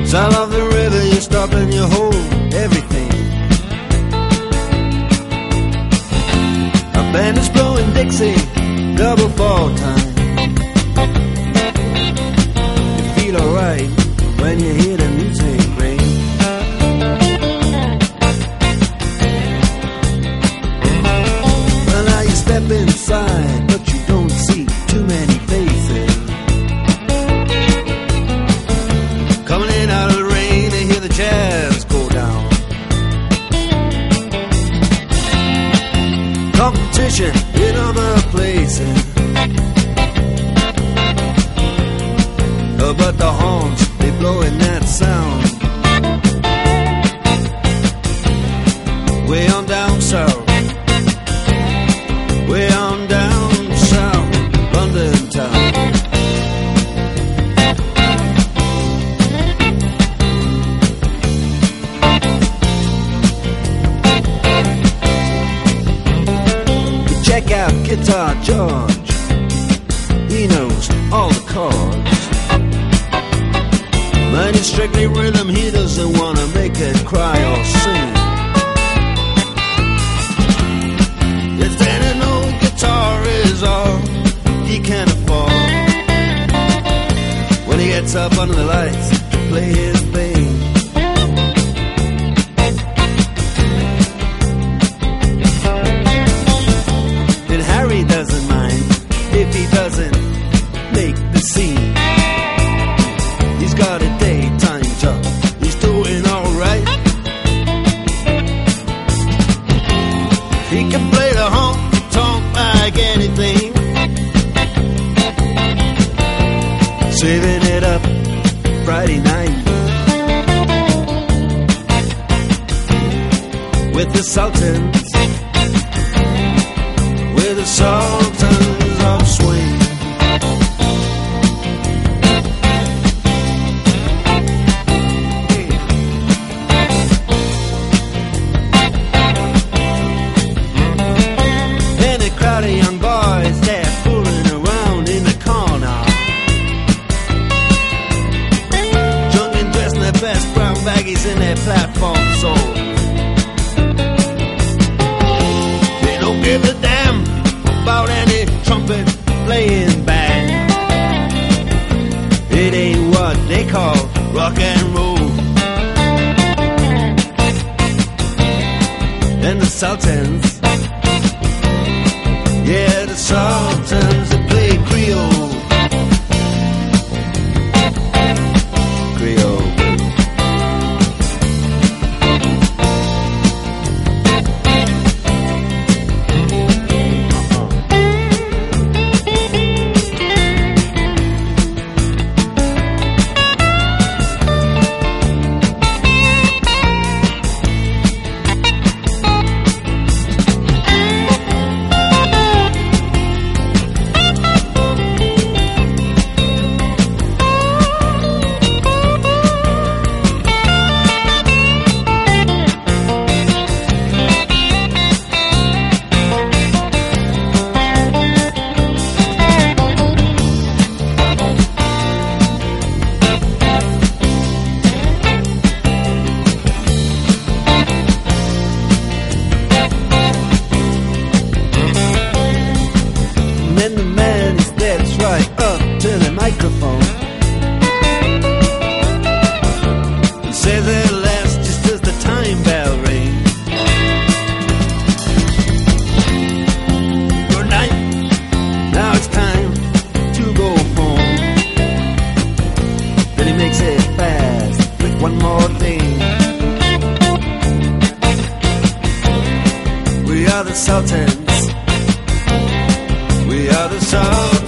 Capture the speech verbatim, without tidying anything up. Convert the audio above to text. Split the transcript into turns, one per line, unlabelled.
South of the river, you stop and you hold everything. A band is blowing Dixie, double fall time. You feel alright when you hear the music ring. Well, now you step inside, but you don't see too many faces. Coming in out of the rain, they hear the jazz go down. Competition in other places, oh, but the horns, they blowing that sound. Way on down south, way on down south, London town. Check out Guitar George, he knows all the chords. Mine is strictly rhythm, he doesn't wanna make it cry or sing. If then an old guitar is all he can afford, when he gets up under the lights to play his thing, then Harry doesn't mind if he doesn't make the scene. He's got a daytime job, he's doing alright. He can play the honky-tonk like anything, saving it up Friday night with the Sultans, with the Sultans of Swing. And a crowd of young boys, they're fooling around in the corner, drunk and dressed in their best brown baggies in their platform soles. They don't give a damn about any trumpet playing band. It ain't what they call rock and roll. And the Sultans, yeah, the Sultans, they play Creole. Creole. And the man he steps right up to the microphone and says at last, just as the time bell rings, good night, now it's time to go home. Then he makes it fast with one more thing. We are the Sultans, we are the Sultans.